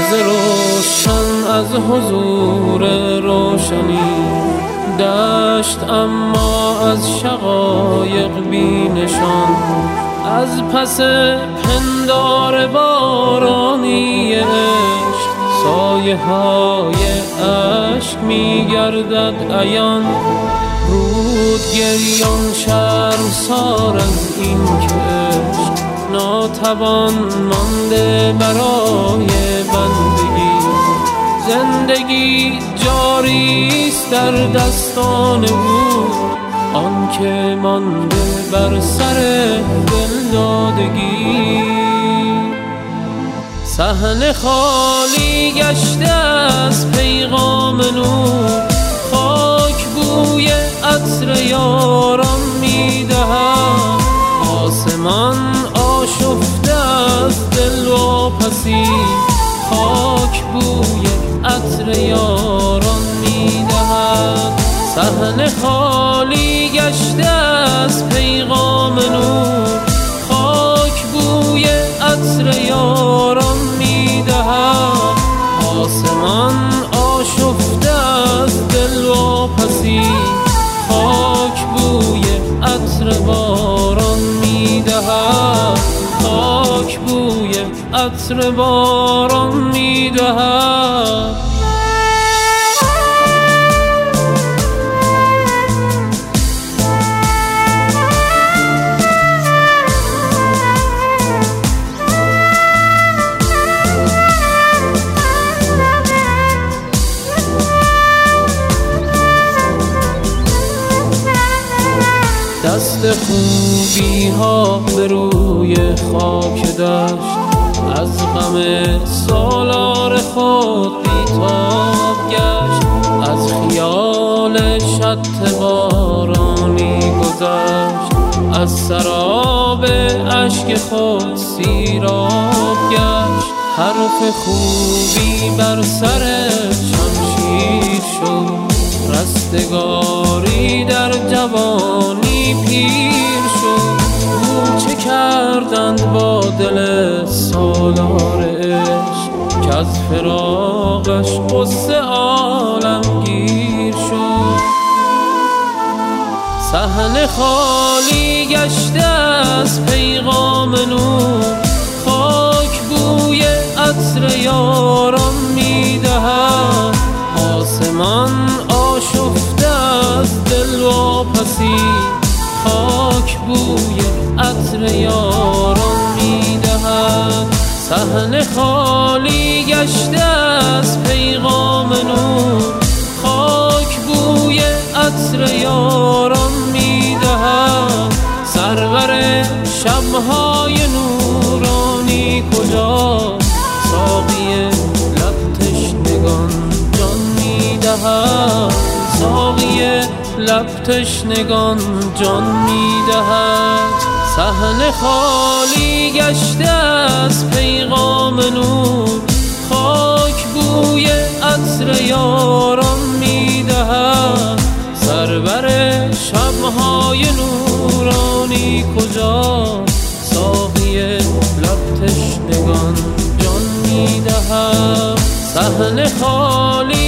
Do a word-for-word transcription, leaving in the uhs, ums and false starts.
روز روشن از حضور روشنی دشت، اما از شقایق بی نشان. از پس پندار بارانی عشق سایه های عشق می گردد عیان. رود گریان شرمسار از این که عشق ناتوان مانده برای بندگی. زندگی جاریست در دستان او، آن که مانده بر سر دلدادگی. صحن خالی گشته از پیغام نور، خاک بوی عطر یاران می‌دهد. آسمان آشفته از دل واپسی، خاک بوی عطر یاران می‌دهد. صحن خالی گشته از پیغام نور، خاک بوی عطر یاران می‌دهد. آسمان آشفته از دل واپسی، خاک بوی عطر باران می‌دهد. خاک بوی عطر باران می‌دهد. دست خوبی ها به روی خاک دشت، از غم سالار خود بیتاب گشت. از خیال شط بارانی گذشت، از سراب اشک خود سیراب گشت. حرف خوبی بر سر شمشیر شد، رستگاری در جوانی پیر شد. او چه کردند با دل سالار عشق، که از فراقش غصه عالمگیر شد. صحن خالی گشته از پیغام نور، خاک بوی عطر یاران می‌دهد. آسمان آشفته از دل واپسی، خاک بوی عطر یاران می‌دهد. صحن خالی گشته از پیغام نور، خاک بوی عطر یاران می‌دهد. سرور شب‌های نورانی کجاست؟ ساقی لب تشنگان جان می‌دهد. ساقی لب تشنگان جان می‌دهد. صحن خالی گشته از پیغام نور، خاک بوی عطر یاران می‌دهد. سرور شب‌های نورانی کجاست؟ ساقی لب تشنگان جان می‌دهد. صحن خالی